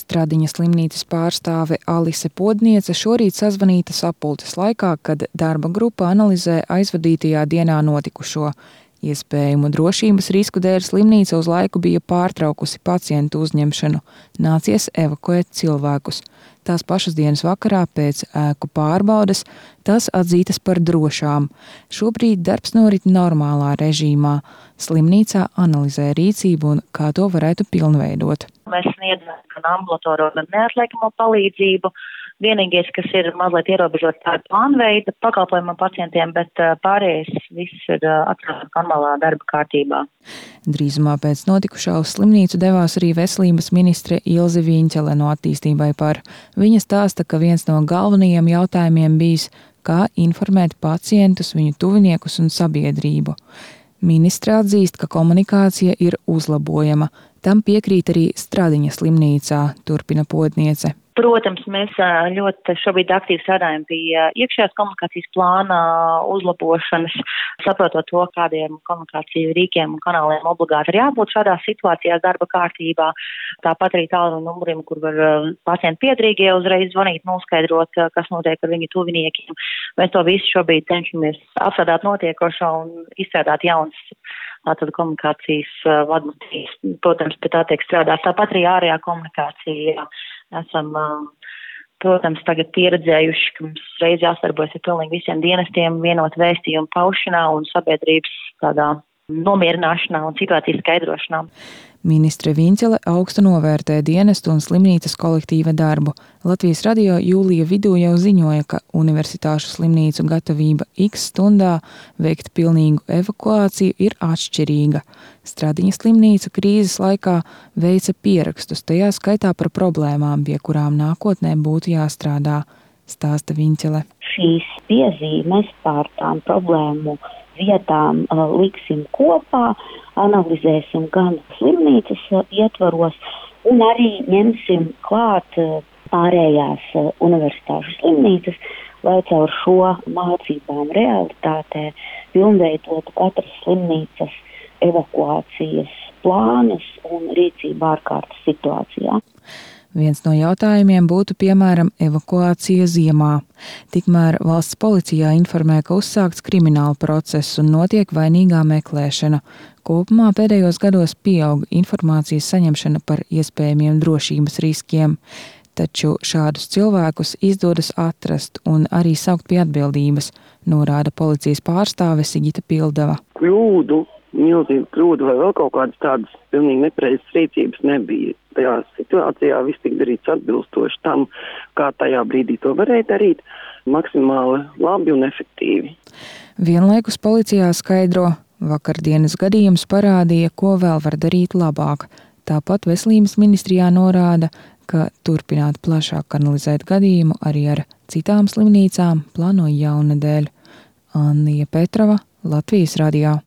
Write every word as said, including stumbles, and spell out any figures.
Stradiņa slimnīcas pārstāve Alise Podniece šorīt sazvanīta sapulces laikā, kad darba grupa analizē aizvadītajā dienā notikušo. Iespējamu drošības risku dēļ slimnīca uz laiku bija pārtraukusi pacientu uzņemšanu, nācies evakuēt cilvēkus. Tās pašas dienas vakarā pēc ēku pārbaudes tās atzītas par drošām. Šobrīd darbs norit normālā režīmā. Slimnīcā analizē rīcību un kā to varētu pilnveidot. Mēs sniedzam gan ambulatoro, gan neatliekamo palīdzību. Vienīgais, kas ir mazliet ierobežot tādu plānveida pakalpojumam pacientiem, bet pārējais viss ir atrādās normālā darba kārtībā. Drīzumā pēc notikušā uz slimnīcu devās arī veselības ministre Ilze Viņķele no Attīstībai par. Viņa stāsta, ka viens no galvenajiem jautājumiem bijis, kā informēt pacientus, viņu tuviniekus un sabiedrību. Ministre atzīst, ka komunikācija ir uzlabojama. Tam piekrīt arī Stradiņa slimnīcā, turpina Podniece. Protams, mēs ļoti šobrīd aktīvi strādājam pie iekšējās komunikācijas plāna uzlabošanas, saprotot to, kādiem komunikāciju rīkiem un kanāliem obligāti ir jābūt šādās situācijās darba kārtībā. Tāpat arī tālruņa numuriem, kur var pacientu piedrīgie uzreiz zvanīt, noskaidrot, kas notiek ar viņu tuviniekiem. Mēs to visu šobrīd cenšamies apstrādāt notiekošo un izstrādāt jaunas tātad komunikācijas vadmotīvus. Protams, pie tā tiek strādāt. Tāpat arī ārējā komunikācija. Esam, protams, tagad pieredzējuši, ka mums reiz jāsadarbojas ar pilnīgi visiem dienestiem, vienot vēstījumu paušanā un sabiedrības tādā nomierināšanā un situācijas skaidrošanā. Ministre Viņķele augstu novērtē dienestu un slimnīcas kolektīva darbu. Latvijas radio jūlija vidū jau ziņoja, ka universitāšu slimnīcu gatavība X stundā veikt pilnīgu evakuāciju ir atšķirīga. Stradiņa slimnīca krīzes laikā veica pierakstus, tajā skaitā par problēmām, pie kurām nākotnē būtu jāstrādā, stāsta Viņķele. Šīs piezīmes par tām problēmu vietām uh, liksim kopā, analizēsim gan slimnīcas uh, ietvaros un arī ņemsim klāt uh, pārējās uh, universitāšu slimnīcas, lai caur šo mācībām realitātē pilnveidotu katras slimnīcas evakuācijas plānus un rīcību ārkārtas situācijā. Viens no jautājumiem būtu, piemēram, evakuācija ziemā. Tikmēr valsts policijā informē, ka uzsākts krimināla process un notiek vainīgā meklēšana. Kopumā pēdējos gados pieauga informācijas saņemšana par iespējamiem drošības riskiem. Taču šādus cilvēkus izdodas atrast un arī saukt pie atbildības, norāda policijas pārstāve Sigita Pildava. Kļūdu, milzīgu kļūdu vai vēl kaut kādas tādas pilnīgi nepreizes rīcības nebija. Tajā situācijā viss tika darīts atbilstoši tam, kā tajā brīdī to varēja darīt, maksimāli labi un efektīvi. Vienlaikus policijā skaidro, vakardienas gadījums parādīja, ko vēl var darīt labāk. Tāpat veselības ministrijā norāda, ka turpināt plašāk analizēt gadījumu arī ar citām slimnīcām plāno jaunedēļ. Annija Petrova, Latvijas radio.